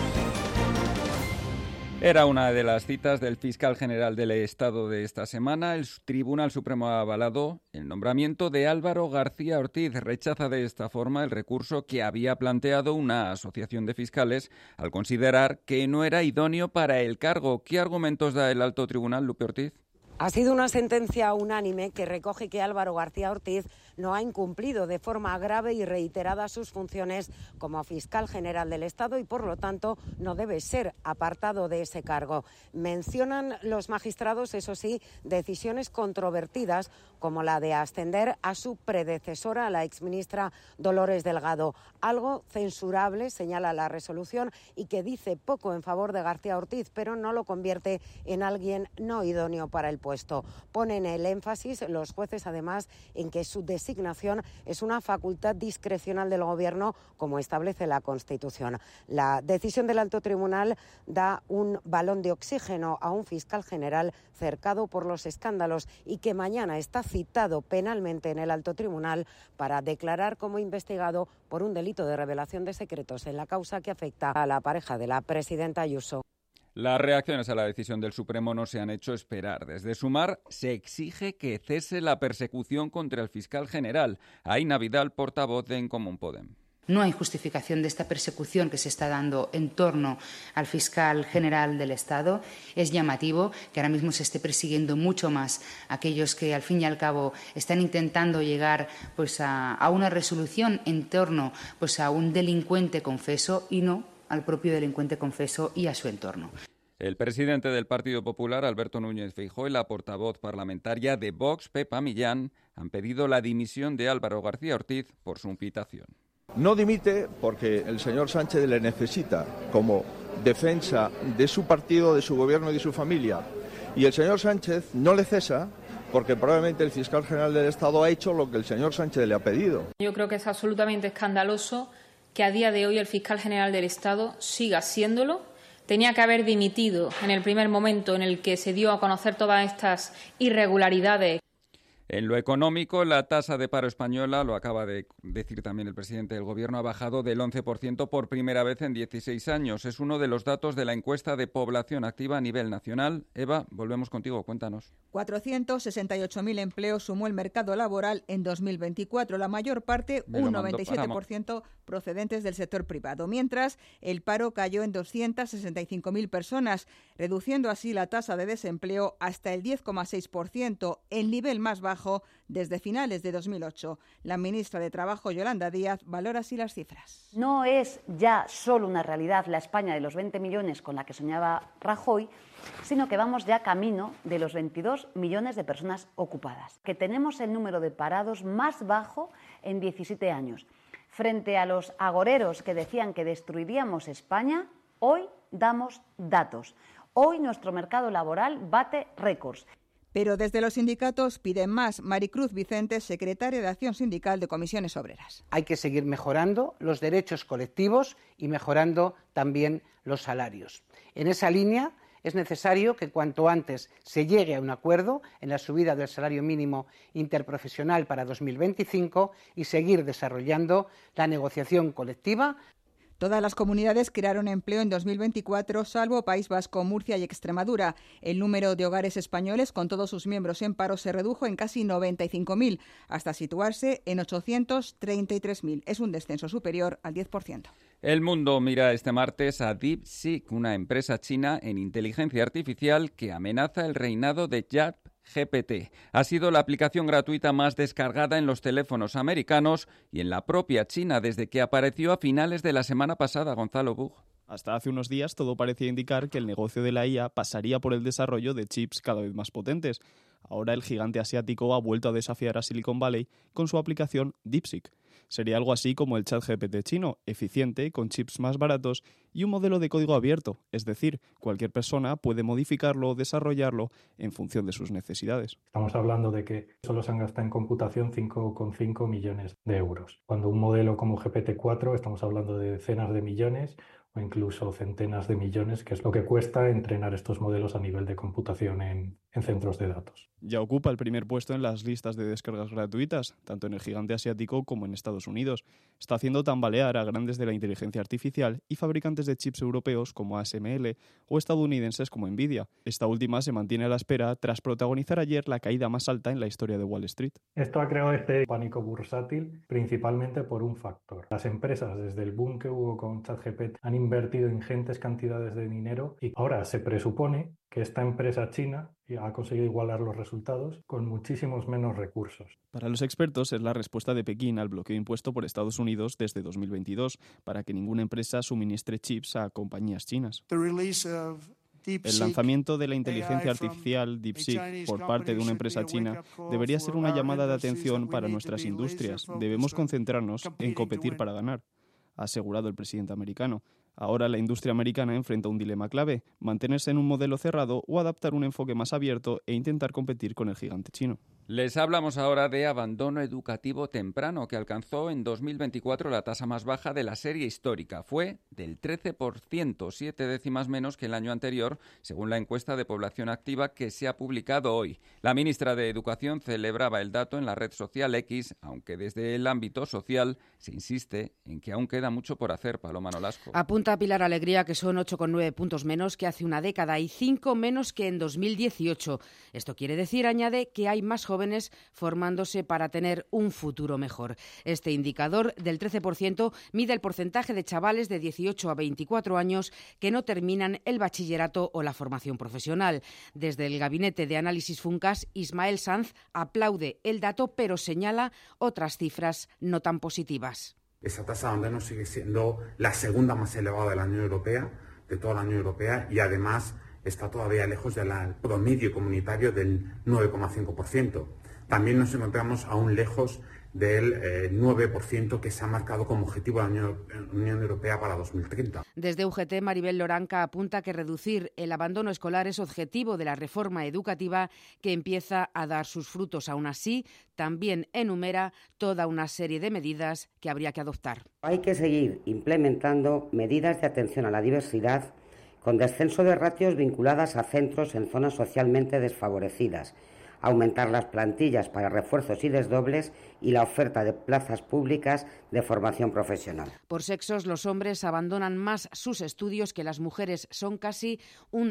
Era una de las citas del fiscal general del Estado de esta semana. El Tribunal Supremo ha avalado el nombramiento de Álvaro García Ortiz. Rechaza de esta forma el recurso que había planteado una asociación de fiscales al considerar que no era idóneo para el cargo. ¿Qué argumentos da el alto tribunal, Lupe Ortiz? Ha sido una sentencia unánime que recoge que Álvaro García Ortiz no ha incumplido de forma grave y reiterada sus funciones como fiscal general del Estado y, por lo tanto, no debe ser apartado de ese cargo. Mencionan los magistrados, eso sí, decisiones controvertidas como la de ascender a su predecesora, la exministra Dolores Delgado. Algo censurable, señala la resolución, y que dice poco en favor de García Ortiz, pero no lo convierte en alguien no idóneo para el puesto. Ponen el énfasis los jueces, además, en que su designación es una facultad discrecional del Gobierno, como establece la Constitución. La decisión del alto tribunal da un balón de oxígeno a un fiscal general cercado por los escándalos y que mañana está citado penalmente en el alto tribunal para declarar como investigado por un delito de revelación de secretos en la causa que afecta a la pareja de la presidenta Ayuso. Las reacciones a la decisión del Supremo no se han hecho esperar. Desde Sumar se exige que cese la persecución contra el fiscal general. Aina Vidal, portavoz de En Común Podem. No hay justificación de esta persecución que se está dando en torno al fiscal general del Estado. Es llamativo que ahora mismo se esté persiguiendo mucho más a aquellos que, al fin y al cabo, están intentando llegar a una resolución en torno a un delincuente confeso y no al propio delincuente confeso y a su entorno. El presidente del Partido Popular, Alberto Núñez Feijóo, y la portavoz parlamentaria de Vox, Pepa Millán, han pedido la dimisión de Álvaro García Ortiz por su imputación. No dimite porque el señor Sánchez le necesita como defensa de su partido, de su gobierno y de su familia. Y el señor Sánchez no le cesa porque probablemente el fiscal general del Estado ha hecho lo que el señor Sánchez le ha pedido. Yo creo que es absolutamente escandaloso que a día de hoy el fiscal general del Estado siga siéndolo. Tenía que haber dimitido en el primer momento en el que se dio a conocer todas estas irregularidades. En lo económico, la tasa de paro española, lo acaba de decir también el presidente del Gobierno, ha bajado del 11% por primera vez en 16 años. Es uno de los datos de la encuesta de población activa a nivel nacional. Eva, volvemos contigo, cuéntanos. 468.000 empleos sumó el mercado laboral en 2024, la mayor parte, un 97%, procedentes del sector privado, mientras el paro cayó en 265.000 personas, reduciendo así la tasa de desempleo hasta el 10,6%, el nivel más bajo desde finales de 2008. La ministra de Trabajo, Yolanda Díaz, valora así las cifras. No es ya solo una realidad la España de los 20 millones con la que soñaba Rajoy, sino que vamos ya camino de los 22 millones de personas ocupadas, que tenemos el número de parados más bajo en 17 años. Frente a los agoreros que decían que destruiríamos España, hoy damos datos. Hoy nuestro mercado laboral bate récords. Pero desde los sindicatos piden más. Maricruz Vicente, secretaria de Acción Sindical de Comisiones Obreras. Hay que seguir mejorando los derechos colectivos y mejorando también los salarios. En esa línea es necesario que cuanto antes se llegue a un acuerdo en la subida del salario mínimo interprofesional para 2025 y seguir desarrollando la negociación colectiva. Todas las comunidades crearon empleo en 2024, salvo País Vasco, Murcia y Extremadura. El número de hogares españoles con todos sus miembros en paro se redujo en casi 95.000, hasta situarse en 833.000. Es un descenso superior al 10%. El mundo mira este martes a DeepSeek, una empresa china en inteligencia artificial que amenaza el reinado de ChatGPT. Ha sido la aplicación gratuita más descargada en los teléfonos americanos y en la propia China desde que apareció a finales de la semana pasada. Gonzalo Bug. Hasta hace unos días todo parecía indicar que el negocio de la IA pasaría por el desarrollo de chips cada vez más potentes. Ahora el gigante asiático ha vuelto a desafiar a Silicon Valley con su aplicación DeepSeek. Sería algo así como el ChatGPT chino, eficiente, con chips más baratos y un modelo de código abierto, es decir, cualquier persona puede modificarlo o desarrollarlo en función de sus necesidades. Estamos hablando de que solo se han gastado en computación 5,5 millones de euros. Cuando un modelo como GPT-4 estamos hablando de decenas de millones o incluso centenas de millones, que es lo que cuesta entrenar estos modelos a nivel de computación en centros de datos. Ya ocupa el primer puesto en las listas de descargas gratuitas, tanto en el gigante asiático como en Estados Unidos. Está haciendo tambalear a grandes de la inteligencia artificial y fabricantes de chips europeos como ASML o estadounidenses como Nvidia. Esta última se mantiene a la espera tras protagonizar ayer la caída más alta en la historia de Wall Street. Esto ha creado este pánico bursátil principalmente por un factor. Las empresas, desde el boom que hubo con ChatGPT, han invertido ingentes cantidades de dinero y ahora se presupone que esta empresa china ha conseguido igualar los resultados con muchísimos menos recursos. Para los expertos es la respuesta de Pekín al bloqueo impuesto por Estados Unidos desde 2022 para que ninguna empresa suministre chips a compañías chinas. El lanzamiento de la inteligencia artificial DeepSeek por parte de una empresa china debería ser una llamada de atención para nuestras industrias. Debemos concentrarnos en competir para ganar, ha asegurado el presidente americano. Ahora la industria americana enfrenta un dilema clave: mantenerse en un modelo cerrado o adaptar un enfoque más abierto e intentar competir con el gigante chino. Les hablamos ahora de abandono educativo temprano, que alcanzó en 2024 la tasa más baja de la serie histórica. Fue del 13%, 7 décimas menos que el año anterior, según la encuesta de población activa que se ha publicado hoy. La ministra de Educación celebraba el dato en la red social X, aunque desde el ámbito social se insiste en que aún queda mucho por hacer. Paloma Nolasco. Apunta Pilar Alegría que son 8,9 puntos menos que hace una década y 5 menos que en 2018. Esto quiere decir, añade, que hay más jóvenes formándose para tener un futuro mejor. Este indicador del 13% mide el porcentaje de chavales de 18 a 24 años que no terminan el bachillerato o la formación profesional. Desde el Gabinete de Análisis Funcas, Ismael Sanz aplaude el dato, pero señala otras cifras no tan positivas. Esa tasa de abandono sigue siendo la segunda más elevada de la Unión Europea, de toda la Unión Europea, y además está todavía lejos del promedio comunitario del 9,5%. También nos encontramos aún lejos del 9% que se ha marcado como objetivo de la Unión Europea para 2030. Desde UGT, Maribel Loranca apunta que reducir el abandono escolar es objetivo de la reforma educativa que empieza a dar sus frutos. Aún así, también enumera toda una serie de medidas que habría que adoptar. Hay que seguir implementando medidas de atención a la diversidad con descenso de ratios vinculadas a centros en zonas socialmente desfavorecidas, aumentar las plantillas para refuerzos y desdobles y la oferta de plazas públicas de formación profesional. Por sexos, los hombres abandonan más sus estudios que las mujeres. Son casi un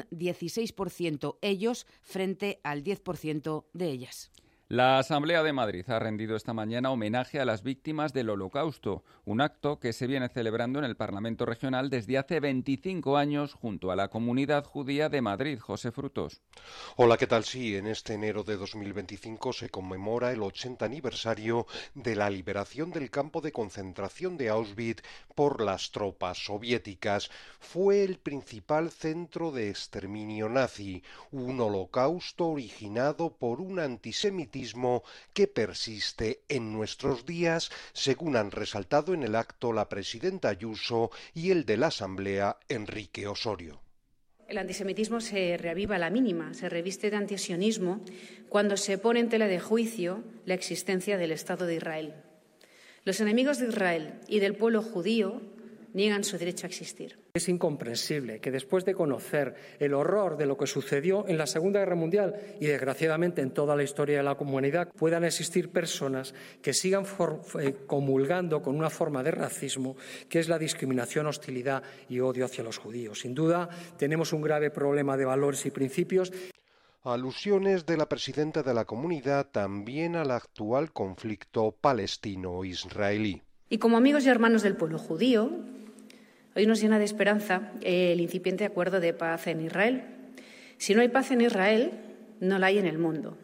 16% ellos frente al 10% de ellas. La Asamblea de Madrid ha rendido esta mañana homenaje a las víctimas del Holocausto, un acto que se viene celebrando en el Parlamento Regional desde hace 25 años junto a la Comunidad Judía de Madrid. José Frutos. Hola, ¿qué tal? Sí, en este enero de 2025 se conmemora el 80 aniversario de la liberación del campo de concentración de Auschwitz por las tropas soviéticas. Fue el principal centro de exterminio nazi, un holocausto originado por un antisemitismo que persiste en nuestros días, según han resaltado en el acto la presidenta Ayuso y el de la Asamblea, Enrique Osorio. El antisemitismo se reaviva a la mínima, se reviste de antisionismo cuando se pone en tela de juicio la existencia del Estado de Israel. Los enemigos de Israel y del pueblo judío niegan su derecho a existir. Es incomprensible que después de conocer el horror de lo que sucedió en la Segunda Guerra Mundial y desgraciadamente en toda la historia de la humanidad puedan existir personas que sigan comulgando con una forma de racismo que es la discriminación, hostilidad y odio hacia los judíos. Sin duda, tenemos un grave problema de valores y principios. Alusiones de la presidenta de la comunidad también al actual conflicto palestino-israelí. Y como amigos y hermanos del pueblo judío, hoy nos llena de esperanza el incipiente acuerdo de paz en Israel. Si no hay paz en Israel, no la hay en el mundo.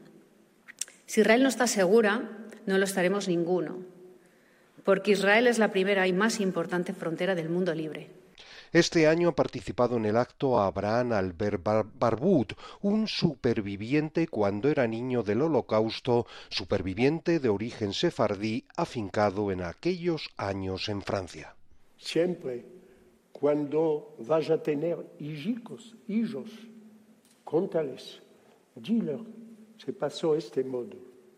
Si Israel no está segura, no lo estaremos ninguno, porque Israel es la primera y más importante frontera del mundo libre. Este año ha participado en el acto Abraham Albert Barbut, un superviviente cuando era niño del Holocausto, superviviente de origen sefardí, afincado en aquellos años en Francia. Siempre, cuando vaya a tener hijos, contales, diles, se pasó este modo.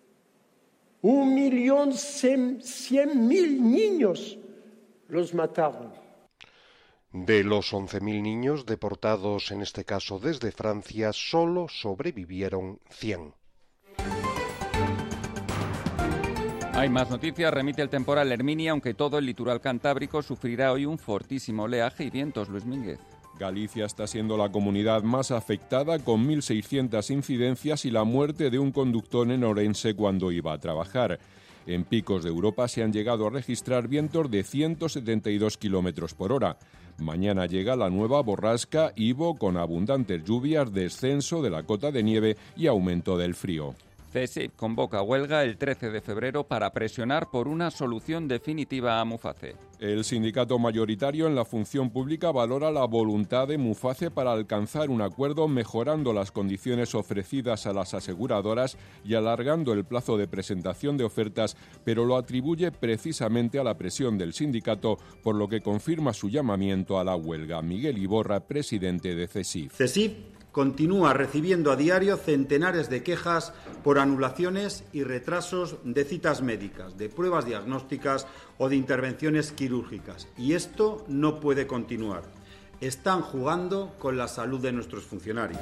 1.100.000 niños los mataron. De los 11.000 niños deportados, en este caso desde Francia, solo sobrevivieron 100. Hay más noticias. Remite el temporal Herminia, aunque todo el litoral cantábrico sufrirá hoy un fortísimo oleaje y vientos. Luis Mínguez. Galicia está siendo la comunidad más afectada, con 1.600 incidencias y la muerte de un conductor en Orense cuando iba a trabajar. En picos de Europa se han llegado a registrar vientos de 172 km por hora. Mañana llega la nueva borrasca Ivo, con abundantes lluvias, descenso de la cota de nieve y aumento del frío. CSIC convoca huelga el 13 de febrero para presionar por una solución definitiva a Muface. El sindicato mayoritario en la función pública valora la voluntad de Muface para alcanzar un acuerdo, mejorando las condiciones ofrecidas a las aseguradoras y alargando el plazo de presentación de ofertas, pero lo atribuye precisamente a la presión del sindicato, por lo que confirma su llamamiento a la huelga. Miguel Iborra, presidente de CSIC. CSIC continúa recibiendo a diario centenares de quejas por anulaciones y retrasos de citas médicas, de pruebas diagnósticas o de intervenciones quirúrgicas. Y esto no puede continuar. Están jugando con la salud de nuestros funcionarios.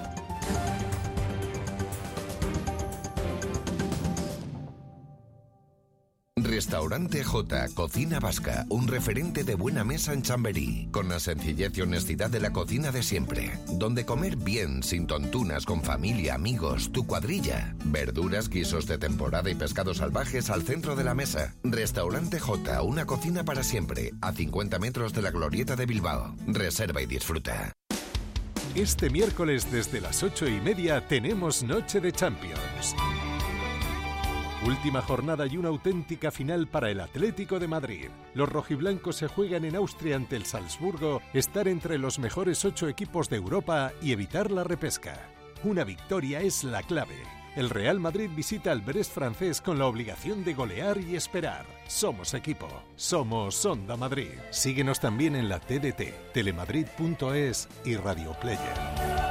Restaurante J, Cocina Vasca, un referente de buena mesa en Chamberí, con la sencillez y honestidad de la cocina de siempre, donde comer bien, sin tontunas, con familia, amigos, tu cuadrilla, verduras, guisos de temporada y pescados salvajes al centro de la mesa. Restaurante J, una cocina para siempre, a 50 metros de la Glorieta de Bilbao. Reserva y disfruta. Este miércoles desde las 8:30 tenemos Noche de Champions. Última jornada y una auténtica final para el Atlético de Madrid. Los rojiblancos se juegan en Austria ante el Salzburgo, estar entre los mejores 8 equipos de Europa y evitar la repesca. Una victoria es la clave. El Real Madrid visita al Brest francés con la obligación de golear y esperar. Somos equipo. Somos Onda Madrid. Síguenos también en la TDT, telemadrid.es y Radio Player.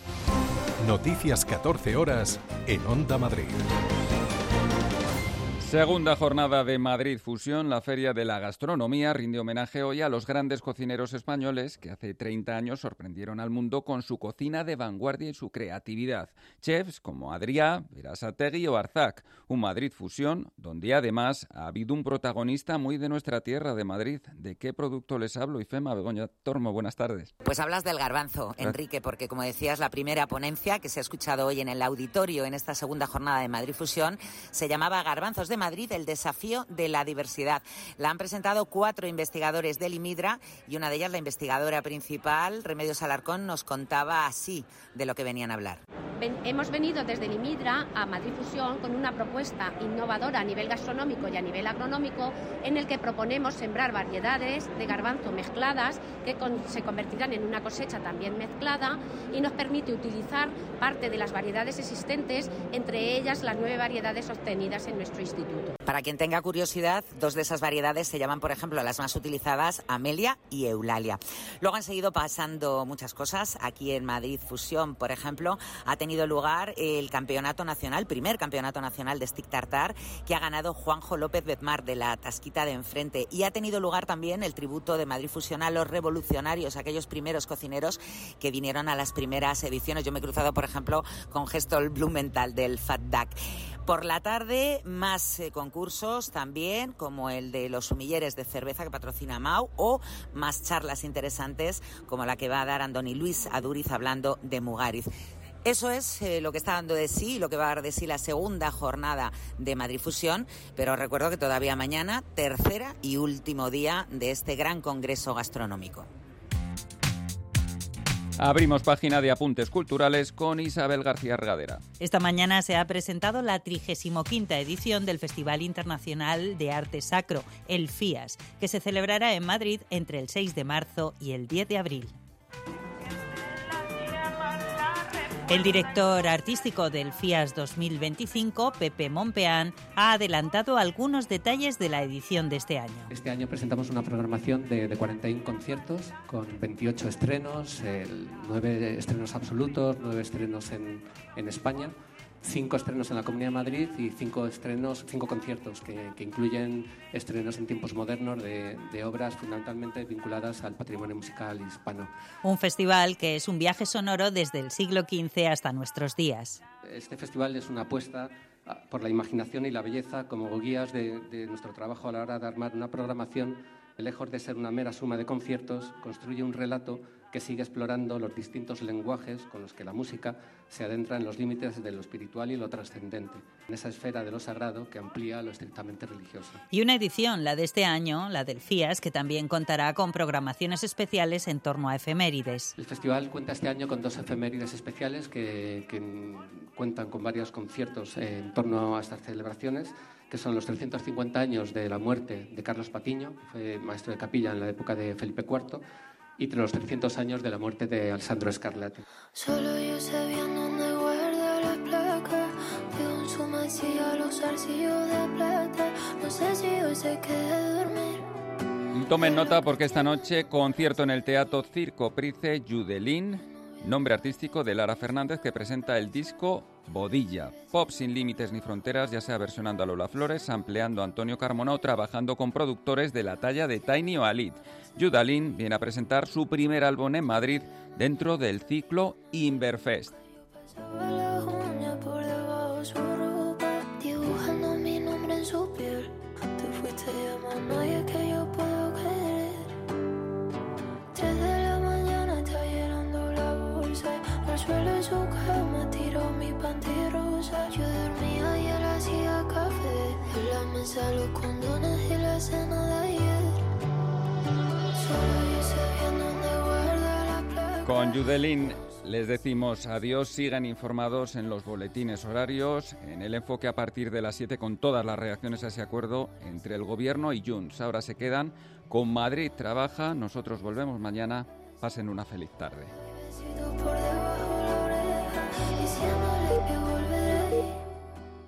Noticias 14 horas en Onda Madrid. Segunda jornada de Madrid Fusión, la Feria de la Gastronomía, rinde homenaje hoy a los grandes cocineros españoles que hace 30 años sorprendieron al mundo con su cocina de vanguardia y su creatividad. Chefs como Adrià, Berasategui o Arzac. Un Madrid Fusión donde además ha habido un protagonista muy de nuestra tierra, de Madrid. ¿De qué producto les hablo? Ifema, Begoña Tormo, buenas tardes. Pues hablas del garbanzo, Enrique, porque como decías, la primera ponencia que se ha escuchado hoy en el auditorio en esta segunda jornada de Madrid Fusión se llamaba Garbanzos de Madrid, el desafío de la diversidad. La han presentado 4 investigadores del IMIDRA y una de ellas, la investigadora principal, Remedios Alarcón, nos contaba así de lo que venían a hablar. Hemos venido desde el IMIDRA a Madrid Fusión con una propuesta innovadora a nivel gastronómico y a nivel agronómico en el que proponemos sembrar variedades de garbanzo mezcladas que se convertirán en una cosecha también mezclada y nos permite utilizar parte de las variedades existentes, entre ellas las 9 variedades obtenidas en nuestro instituto. Para quien tenga curiosidad, 2 de esas variedades se llaman, por ejemplo, las más utilizadas, Amelia y Eulalia. Luego han seguido pasando muchas cosas. Aquí en Madrid Fusión, por ejemplo, ha tenido lugar el campeonato nacional, primer campeonato nacional de stick tartar, que ha ganado Juanjo López Bedmar de la Tasquita de enfrente. Y ha tenido lugar también el tributo de Madrid Fusión a los revolucionarios, aquellos primeros cocineros que vinieron a las primeras ediciones. Yo me he cruzado, por ejemplo, con Gestol Blumenthal del Fat Duck. Por la tarde, más concursos también, como el de los sumilleres de cerveza que patrocina Mau, o más charlas interesantes como la que va a dar Andoni Luis Aduriz hablando de Mugariz. Eso es lo que está dando de sí, lo que va a dar de sí la segunda jornada de Madrid Fusión, pero recuerdo que todavía mañana, tercera y último día de este gran congreso gastronómico. Abrimos página de apuntes culturales con Isabel García Regadera. Esta mañana se ha presentado la 35ª edición del Festival Internacional de Arte Sacro, el FIAS, que se celebrará en Madrid entre el 6 de marzo y el 10 de abril. El director artístico del FIAS 2025, Pepe Mompeán, ha adelantado algunos detalles de la edición de este año. Este año presentamos una programación de 41 conciertos con 28 estrenos, 9 estrenos absolutos, 9 estrenos en España, 5 estrenos en la Comunidad de Madrid y 5 conciertos que incluyen estrenos en tiempos modernos de obras fundamentalmente vinculadas al patrimonio musical hispano. Un festival que es un viaje sonoro desde el siglo XV hasta nuestros días. Este festival es una apuesta por la imaginación y la belleza como guías de nuestro trabajo a la hora de armar una programación. Lejos de ser una mera suma de conciertos, construye un relato que sigue explorando los distintos lenguajes con los que la música se adentra en los límites de lo espiritual y lo trascendente, en esa esfera de lo sagrado que amplía lo estrictamente religioso. Y una edición, la de este año, la del FIAS, que también contará con programaciones especiales en torno a efemérides. El festival cuenta este año con 2 efemérides especiales que cuentan con varios conciertos en torno a estas celebraciones, que son los 350 años de la muerte de Carlos Patiño, que fue maestro de capilla en la época de Felipe IV, y los 300 años de la muerte de Alessandro Scarlatti. Solo yo sé bien dónde guarda las placas, veo en su masilla los zarcillos de plata, no sé si hoy se quede dormir. Tomen nota porque esta noche concierto en el Teatro Circo Price Judelín, nombre artístico de Lara Fernández, que presenta el disco Bodilla. Pop sin límites ni fronteras, ya sea versionando a Lola Flores, ampliando a Antonio Carmona o trabajando con productores de la talla de Tiny o Alit. Judalín viene a presentar su primer álbum en Madrid dentro del ciclo Inverfest. Suelo su cama, tiró mi panty rosa. Yo dormía y él hacía café. En la mesa los condones y la cena de ayer. Solo yo sé bien dónde guarda la placa. Con Judelín les decimos adiós, sigan informados en los boletines horarios, en el enfoque a partir de las 7 con todas las reacciones a ese acuerdo entre el Gobierno y Junts. Ahora se quedan con Madrid Trabaja, nosotros volvemos mañana, pasen una feliz tarde. Por debajo la oreja, diciéndole que volveré.